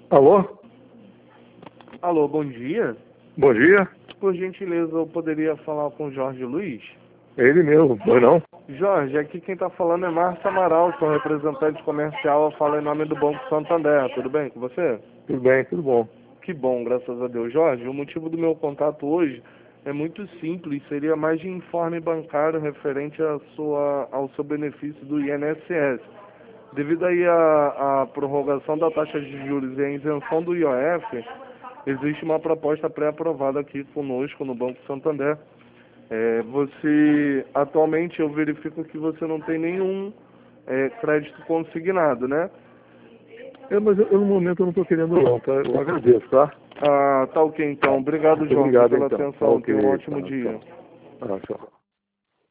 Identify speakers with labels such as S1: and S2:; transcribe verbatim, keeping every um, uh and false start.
S1: Alô?
S2: Alô, bom dia.
S1: Bom dia.
S2: Por gentileza, eu poderia falar com o Jorge Luiz?
S1: É ele mesmo, foi não?
S2: Jorge, aqui quem está falando é Márcio Amaral, sou representante comercial, eu falo em nome do Banco Santander. Tudo bem com você?
S1: Tudo bem, tudo bom.
S2: Que bom, graças a Deus. Jorge, o motivo do meu contato hoje é muito simples, seria mais de informe bancário referente à sua, ao seu benefício do I N S S. Devido aí à, à prorrogação da taxa de juros e à isenção do I O F, existe uma proposta pré-aprovada aqui conosco no Banco Santander. É, você, atualmente eu verifico que você não tem nenhum é, crédito consignado, né?
S1: É, mas eu, eu, no momento eu não estou querendo não, tá? Eu agradeço, tá?
S2: Ah, tá ok então. Obrigado,
S1: Muito
S2: Jorge,
S1: obrigado
S2: pela
S1: então. Tá
S2: atenção.
S1: ok,
S2: Tenha um ótimo
S1: tá,
S2: dia.
S1: tchau. Ah, tchau.